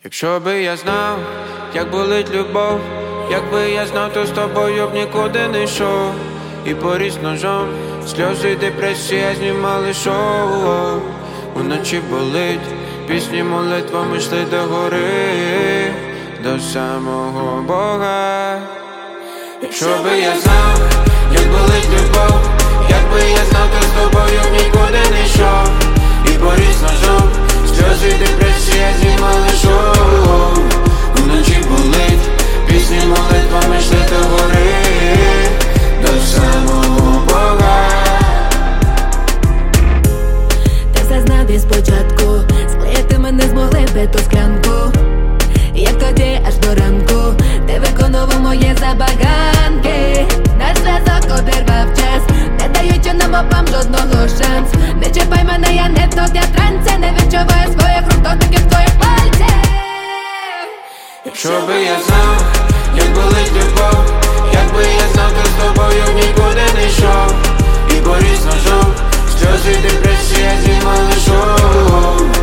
Якщо би я знав, як болить любов, якби я знав, то з тобою б нікуди не йшов. І поріз ножом, сльози, депресія знімали шоу. Уночі болить, пісні молитвами йшли до гори, до самого Бога. Якщо би я знав, як болить любов, якби я знав, то з тобою б нікуди не йшов. І поріз ножом, сльози, депресія знімали шоу. Уночі болить, пісні молитвами йшли до гори, до самого Бога. Ти все знав і спочатку, склеїти мене змогли би ту склянку. Як тоді аж до ранку, ти виконував мої забаганки. Наш зв'язок обірвав час, не даючи нам обом жодного шанс. Не чіпай мене, я не в тоді трансі, не відчуваю своїх рук, дотиків твоїх пальців. Якщо би я знав, як болить любов, якби я знав, то з тобою нікуди не йшов. І поріз ножом, сльози, депресія знімали шоу.